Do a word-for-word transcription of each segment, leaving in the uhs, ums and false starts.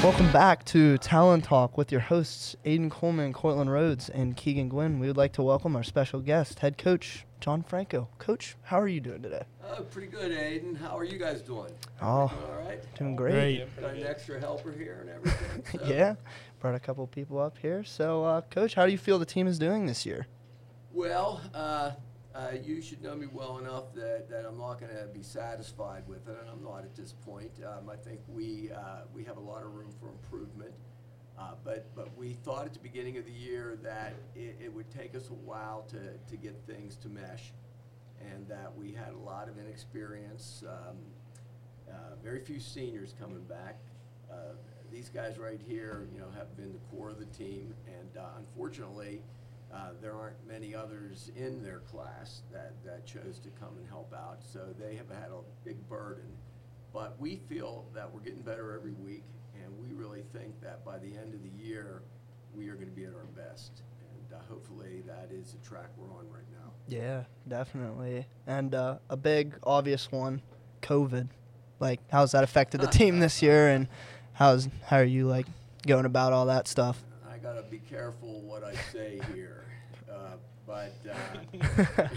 Welcome back to Talent Talk with your hosts, Aiden Coleman, Cortland Rhodes, and Keegan Gwynn. We would like to welcome our special guest, head coach John Franco. Coach, how are you doing today? Oh, pretty good, Aiden. How are you guys doing? Oh, doing all right? Doing great. Great. Got an extra helper here and everything. So. Yeah, brought a couple people up here. So, uh, Coach, how do you feel the team is doing this year? Well, uh, uh, you should know me well enough that, that I'm not going to be satisfied with it, and I'm not at this point. Um, I think we uh, we have a lot of room for improvement. Uh, but but we thought at the beginning of the year that it, it would take us a while to, to get things to mesh, and that we had a lot of inexperience, um, uh, very few seniors coming back. Uh, these guys right here, you know, have been the core of the team, and uh, unfortunately, uh, there aren't many others in their class that, that chose to come and help out, so they have had a big burden. But we feel that we're getting better every week, and we really think that by the end of the year, we are going to be at our best. And uh, hopefully that is the track we're on right now. Yeah, definitely. And uh, a big, obvious one, COVID. Like, how's that affected the team this year, and how's how are you, like, going about all that stuff? I got to be careful what I say here. Uh, but uh,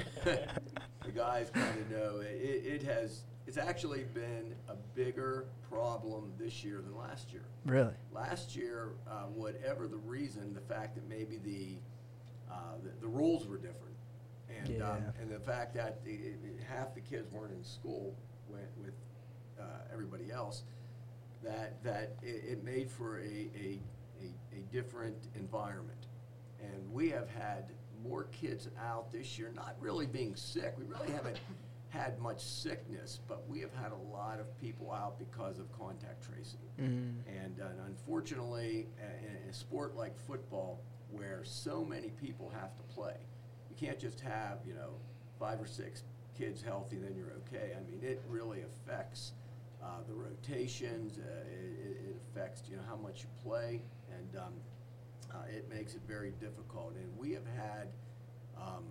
the guys kind of know it, it has – it's actually been a bigger problem this year than last year. Really? Last year, uh, whatever the reason, the fact that maybe the uh, the, the rules were different, and Yeah. um, and the fact that the, it, half the kids weren't in school with, with uh, everybody else, that that it, it made for a, a a a different environment, and we have had more kids out this year, not really being sick. We really haven't had much sickness, but we have had a lot of people out because of contact tracing. Mm. And, uh, and unfortunately, uh, in a sport like football, where so many people have to play, you can't just have, you know, five or six kids healthy, then you're okay. I mean, it really affects uh, the rotations. Uh, it, it affects, you know, how much you play, and um, uh, it makes it very difficult. And we have had um,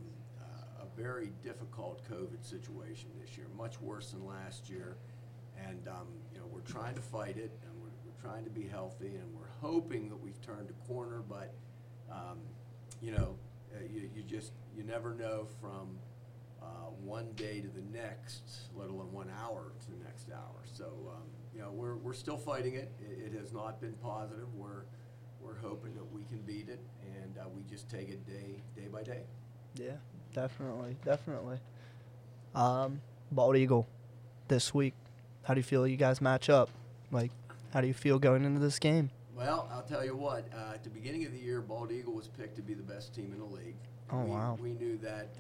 a very difficult COVID situation this year, much worse than last year. And, um, you know, we're trying to fight it, and we're, we're trying to be healthy, and we're hoping that we've turned a corner, but, um, you know, uh, you, you just, you never know from uh, one day to the next, let alone one hour to the next hour. So, um, you know, we're, we're still fighting it. It, it has not been positive. We're, we're hoping that we can beat it, and uh, we just take it day, day by day. Yeah, definitely, definitely. Um, Bald Eagle this week. How do you feel you guys match up? Like, how do you feel going into this game? Well, I'll tell you what. Uh, at the beginning of the year, Bald Eagle was picked to be the best team in the league. Oh, we, wow. We knew that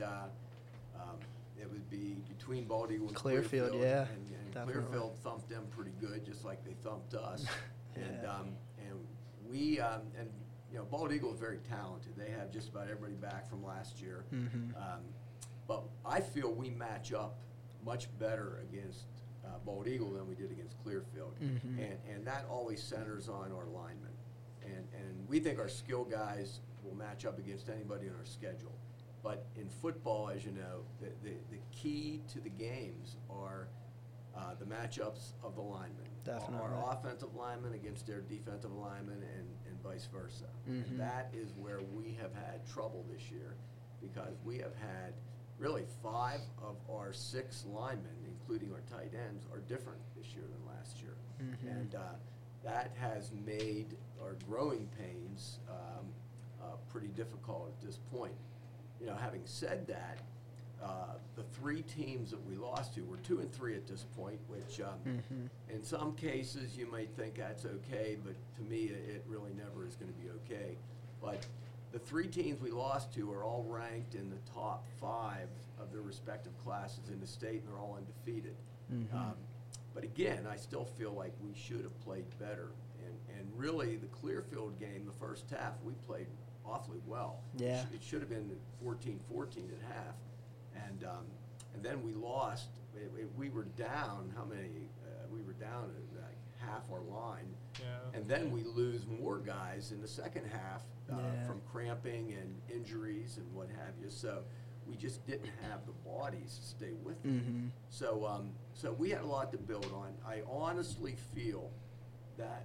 uh, um, it would be between Bald Eagle and Clearfield, Clearfield. yeah, And, and definitely. Clearfield thumped them pretty good, just like they thumped us. Yeah. And um, and we um, and you know, Bald Eagle is very talented. They have just about everybody back from last year. Mm-hmm. Um, but I feel we match up much better against uh, Bald Eagle than we did against Clearfield. Mm-hmm. And, and that always centers on our linemen. And, and we think our skill guys will match up against anybody in our schedule. But in football, as you know, the, the, the key to the games are uh, the matchups of the linemen. Definitely. Our offensive linemen against their defensive linemen, and, and vice versa. Mm-hmm. And that is where we have had trouble this year, because we have had really five of our six linemen, including our tight ends, are different this year than last year. Mm-hmm. And uh, that has made our growing pains um, uh, pretty difficult at this point. You know, having said that, uh, the three teams that we lost to, we're two and three at this point, which um, Mm-hmm. in some cases you might think that's okay, but to me it, it really never is going to be okay. But the three teams we lost to are all ranked in the top five of their respective classes in the state, and they're all undefeated. Mm-hmm. Um, but again, I still feel like we should have played better. And, and really, the Clearfield game, the first half, we played awfully well. Yeah. It, sh- it should have been fourteen fourteen at half. And um, and then we lost. It, it, we were down, how many? Uh, we were down at like half our line. Yeah. And then we lose more guys in the second half uh, Yeah. from cramping and injuries and what have you. So we just didn't have the bodies to stay with them. Mm-hmm. So um, so we had a lot to build on. I honestly feel that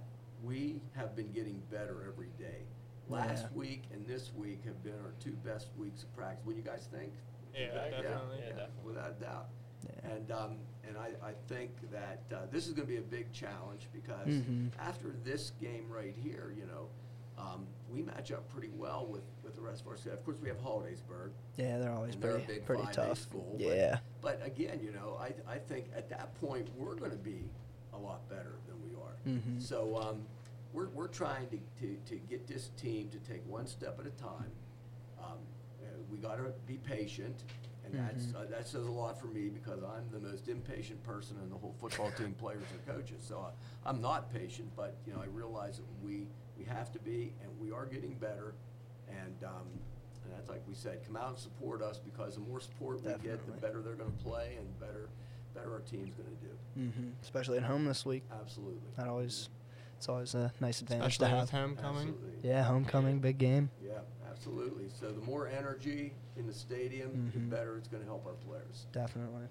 we have been getting better every day. Last Yeah. week and this week have been our two best weeks of practice. What do you guys think? Yeah, definitely. Yeah, definitely. Without a doubt. Yeah. And um, and I, I think that uh, this is going to be a big challenge because Mhm. after this game right here, you know, um, we match up pretty well with, with the rest of our schedule. Of course, we have Hollidaysburg. Yeah, they're always And they're a pretty big pretty five A tough. school, but- Yeah. But again, you know, I, I think at that point we're going to be a lot better than we are. Mhm. So um, we're, we're trying to, to, to get this team to take one step at a time. Um, uh, we got to be patient, and that's Mhm. uh, that says a lot for me because I'm the most impatient person in the whole football team, players and coaches. So I, I'm not patient, but you know I realize that we we have to be, and we are getting better. And um, and that's like we said, come out and support us because the more support we get, the Definitely. better they're going to play, and better better our team's going to do. Mhm. Especially at home this week. Absolutely. That always, it's always a nice advantage Especially to with have. homecoming. Absolutely. Yeah, homecoming, big game. Yeah, absolutely. So the more energy in the stadium, the Mhm. better it's going to help our players. Definitely.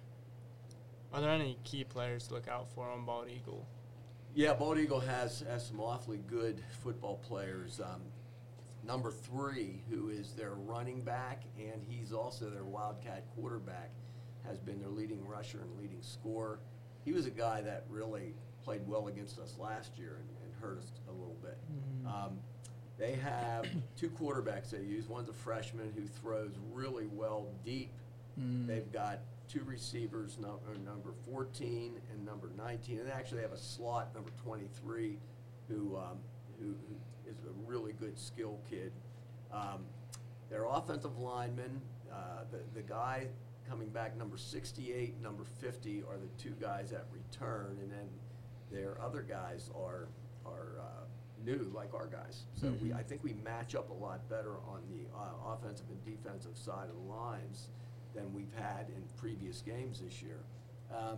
Are there any key players to look out for on Bald Eagle? Yeah, Bald Eagle has, has some awfully good football players. Um, number three, who is their running back, and he's also their Wildcat quarterback, has been their leading rusher and leading scorer. He was a guy that really played well against us last year and, and hurt us a little bit. Mhm. Um, they have two quarterbacks they use. One's a freshman who throws really well deep. Mm. They've got two receivers, num- uh, number fourteen and number nineteen, and they actually have a slot, number twenty-three, who, um, who, who is a really good skill kid. Um, their offensive linemen, uh, the, the guy coming back, number sixty-eight, number fifty, are the two guys that return, and then their other guys are, are uh, new, like our guys. So we, Mhm. I think we match up a lot better on the uh, offensive and defensive side of the lines than we've had in previous games this year. Um,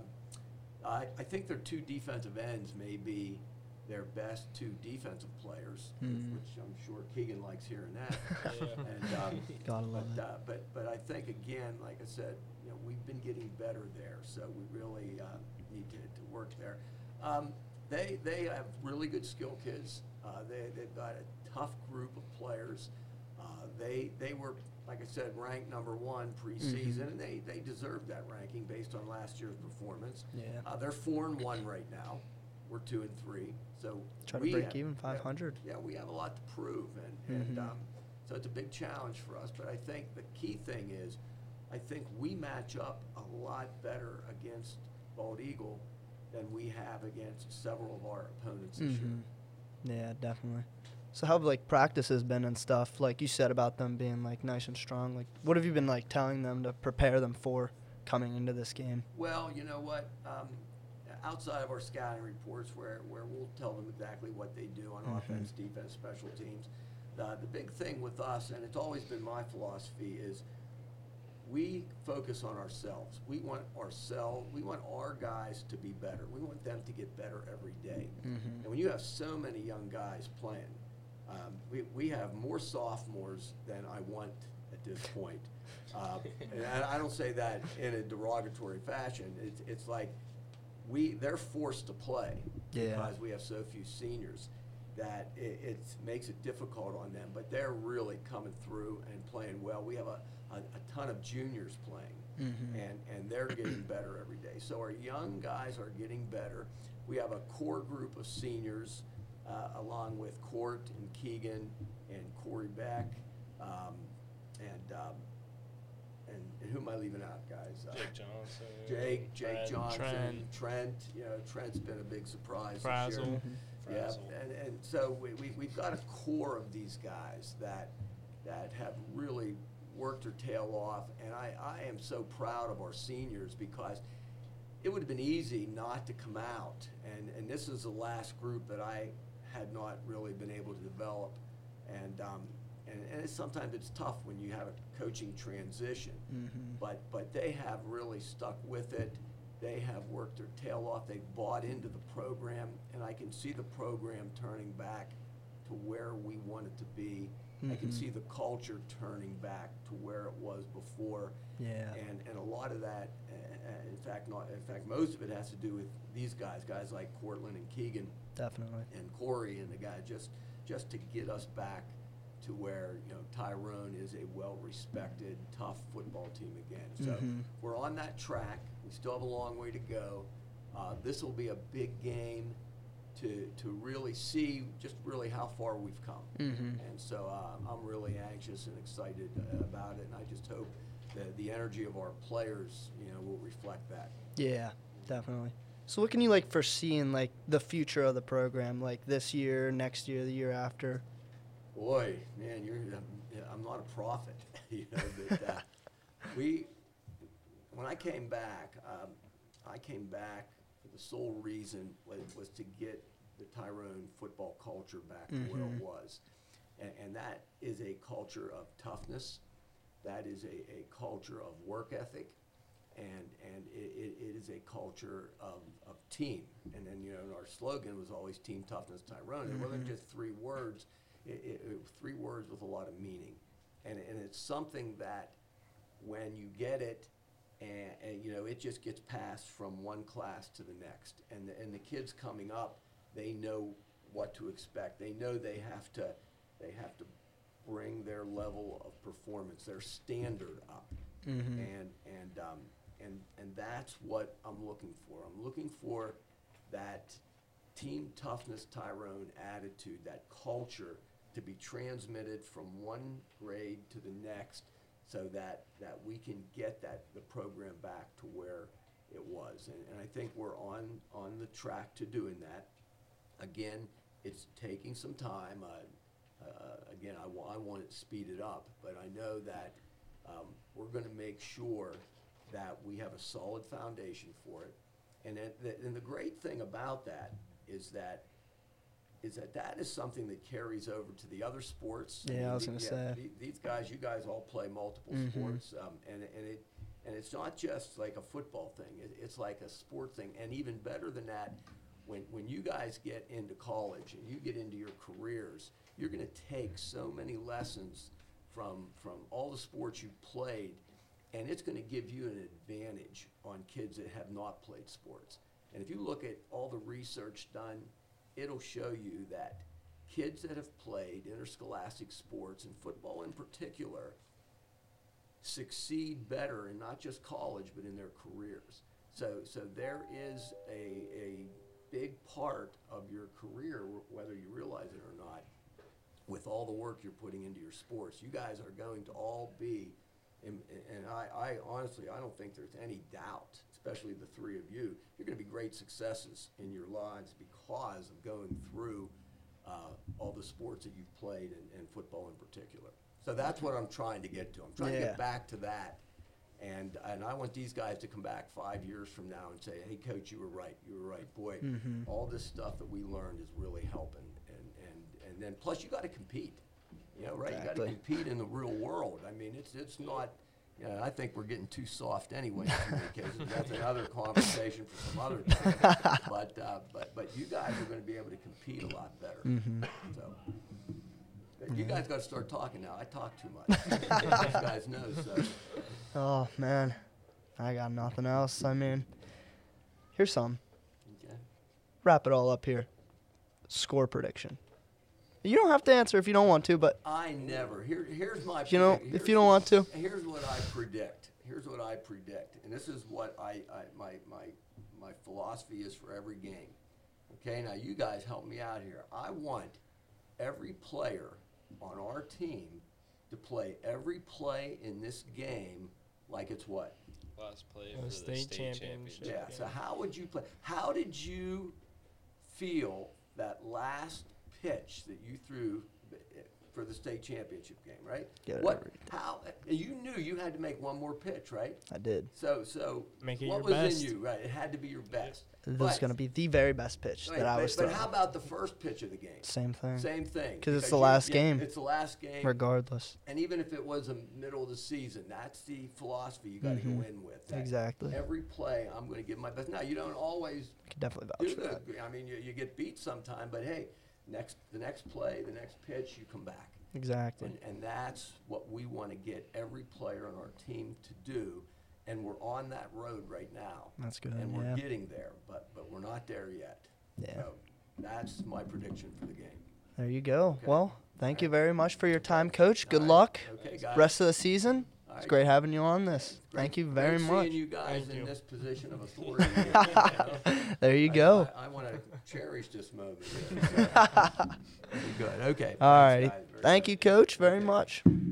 I, I think their two defensive ends may be their best two defensive players, Mm. which I'm sure Keegan likes hearing that. Yeah. And, um, Gotta love but, it. uh, but, but I think, again, like I said, you know, we've been getting better there, so we really uh, need to, to work there. Um, they, they have really good skill kids. Uh, they, they've got a tough group of players. Uh, they, they were, like I said, ranked number one preseason, Mhm. and they, they deserved that ranking based on last year's performance. Yeah. Uh, they're four and one right now. We're two and three. So Try to we break have- even yeah, five hundred. Yeah, we have a lot to prove, and, and Mhm. um, so it's a big challenge for us. But I think the key thing is, I think we match up a lot better against Bald Eagle than we have against several of our opponents this year. Mhm. Yeah, definitely. So how have like practices been and stuff? Like you said about them being like nice and strong. Like what have you been like telling them to prepare them for coming into this game? Well, you know what? Um, outside of our scouting reports, where, where we'll tell them exactly what they do on Mhm. offense, defense, special teams, uh, the big thing with us, and it's always been my philosophy, is we focus on ourselves. We want ourselves, we want our guys to be better. We want them to get better every day. Mhm. And when you have so many young guys playing, um, we, we have more sophomores than I want at this point. Uh, and I I don't say that in a derogatory fashion. It's, it's like we, they're forced to play Yeah. because we have so few seniors that it, it makes it difficult on them. But they're really coming through and playing well. We have a, a, a ton of juniors playing, Mhm. and, and they're getting better every day. So our young guys are getting better. We have a core group of seniors, uh, along with Court and Keegan and Corey Beck, um, and, um, and, and who am I leaving out, guys? Uh, Jake Johnson. Jake, Jake Brad Johnson, Trent. Trent. You know, Trent's been a big surprise Frazzle. this year. Mhm. Yeah, Frazzle. and, and so we, we, we've got a core of these guys that, that have really worked their tail off, and I, I am so proud of our seniors because it would have been easy not to come out, and, and this is the last group that I had not really been able to develop, and, um, and, and it's, sometimes it's tough when you have a coaching transition, Mhm. but, but they have really stuck with it. They have worked their tail off. They've bought into the program, and I can see the program turning back to where we want it to be I can Mhm. see the culture turning back to where it was before. Yeah. And, and a lot of that, uh, in fact, not, in fact, most of it has to do with these guys, guys like Cortland and Keegan Definitely. and Corey and the guy, just, just to get us back to where, you know, Tyrone is a well-respected, tough football team again. So Mhm. we're on that track. We still have a long way to go. Uh, this will be a big game to, to really see just really how far we've come. Mhm. And so uh, I'm really anxious and excited uh, about it, and I just hope that the energy of our players, you know, will reflect that. Yeah, definitely. So what can you like foresee in like the future of the program, like this year, next year, the year after? Boy, man, you're, I'm, yeah, I'm not a prophet, you know, but uh, we, when I came back, um, I came back for the sole reason was, was to get the Tyrone football culture back to where Mhm. it was. And, and that is a culture of toughness. That is a, a culture of work ethic. And, and it, it, it is a culture of, of team. And then, you know, our slogan was always team toughness Tyrone. It wasn't Mhm. just three words. It, it, it was three words with a lot of meaning. And, and it's something that when you get it, and, and you know, it just gets passed from one class to the next. And the, and the kids coming up, they know what to expect. They know they have to, they have to bring their level of performance, their standard up. Mhm. And, and, um, and, and that's what I'm looking for. I'm looking for that team toughness Tyrone attitude, that culture to be transmitted from one grade to the next, so that, that we can get that, the program back to where it was. And, and I think we're on, on the track to doing that. Again, it's taking some time. Uh, uh, again, I, wa- I want it speeded up, but I know that um, we're going to make sure that we have a solid foundation for it. And, then the, and the great thing about that is that is that that is something that carries over to the other sports. Yeah, mean, I was the- gonna yeah, say. the- These guys, you guys all play multiple Mhm. sports, um, and, and it and it's not just like a football thing. It, it's like a sport thing, and even better than that, when when you guys get into college and you get into your careers, you're going to take so many lessons from from all the sports you've played, and it's going to give you an advantage on kids that have not played sports. And if you look at all the research done, it'll show you that kids that have played interscholastic sports, and football in particular, succeed better in not just college, but in their careers. So, so there is a, a big part of your career, wh- whether you realize it or not, with all the work you're putting into your sports. You guys are going to all be, and, and I, I honestly, I don't think there's any doubt, especially the three of you, you're going to be great successes in your lives because of going through uh, all the sports that you've played, and, and football in particular. So that's what I'm trying to get to. I'm trying to Yeah. get back to that. And, and I want these guys to come back five years from now and say, hey, Coach, you were right. You were right. Boy, Mhm. all this stuff that we learned is really helping. And, and, and then plus you got to compete. You know, right? Exactly. You got to compete in the real world. I mean, it's it's not, you know, I think we're getting too soft anyway in so many cases. That's another conversation for some other time. But, uh, but, but you guys are going to be able to compete a lot better. Mhm. So. You guys got to start talking now. I talk too much. You guys know, so. Oh man, I got nothing else. I mean, here's some. Okay. Wrap it all up here. Score prediction. You don't have to answer if you don't want to, but I never. Here, here's my. if you don't, predict- if here's- you don't want to, Here's what I predict. Here's what I predict, and this is what I, I my my my philosophy is for every game. Okay, now you guys help me out here. I want every player on our team to play every play in this game like it's what? Last play Uh, for the state state, championship. championship. Yeah. Yeah. So how would you play? How did you feel that last pitch that you threw for the state championship game? Right. Get it what? every How? You knew you had to make one more pitch, right? I did. So, so Make it what your was best. in you? Right. It had to be your best. This But- is going to be the very best pitch Right, that I but, was but throwing. how about the first pitch of the game? Same thing. Same thing. 'Cause it's because the you- last yeah, game. It's the last game. Regardless. And even if it was a middle of the season, that's the philosophy you got to Mhm. go in with. That Exactly. Every play, I'm going to give my best. Now, you don't always I can definitely do vouch for that. the. I mean, you, you get beat sometime, but hey, next the next play, the next pitch, you come back. Exactly. And, and that's what we want to get every player on our team to do. And we're on that road right now. That's good. And we're yeah. getting there, but, but we're not there yet. Yeah. So that's my prediction for the game. There you go. Okay. Well, thank you very much for your time, Coach. Good All right. luck. Okay, guys. Rest of the season. All It's right. great having you on this. Great- Thank you very great much. seeing you guys Thank in you. this position of authority. you know? There you I- go. I, I want to cherish this moment. Here, so. Good. Okay. All Thanks, right. guys, very Thank much. you, Coach, very Okay. much.